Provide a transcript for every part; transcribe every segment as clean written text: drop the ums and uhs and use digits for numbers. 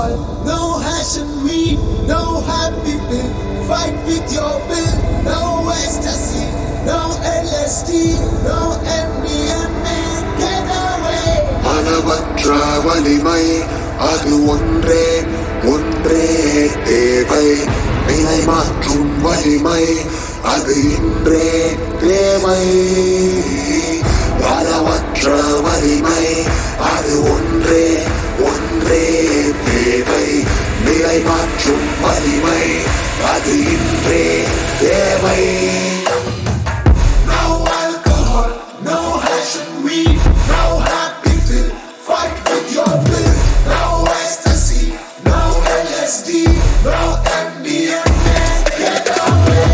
alcohol, no hash and weed, no happy pill. Fight with your bill, no ecstasy, no LSD, no MDMA. Get away. அளவற்ற வலிமை அது ஒன்றே ஒன்றே தேவை. நிலை மாற்றும் வலிமை அது இன்றே தேவை. அளவற்ற வலிமை அது ஒன்றே ஒன்றே தேவை. நிலை மாற்றும் வலிமை அது இன்றே தேவை. No alcohol, no hash and weed, no happy pill. Fight with your bill, no ecstasy, no LSD, no MDMA. Get away.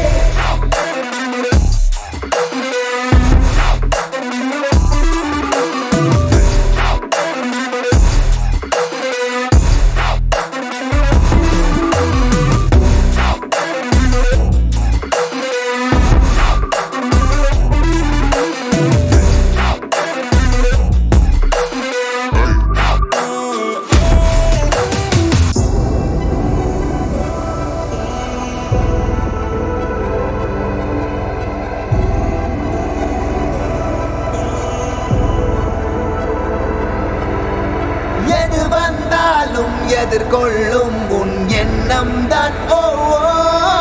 எது வந்தாலும் எதிர்கொள்ளும் உன் எண்ணம் தான். ஓ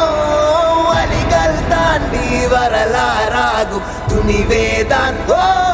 வழிகள் தாண்டி வரலாறாகும் துணிவேதான். ஓ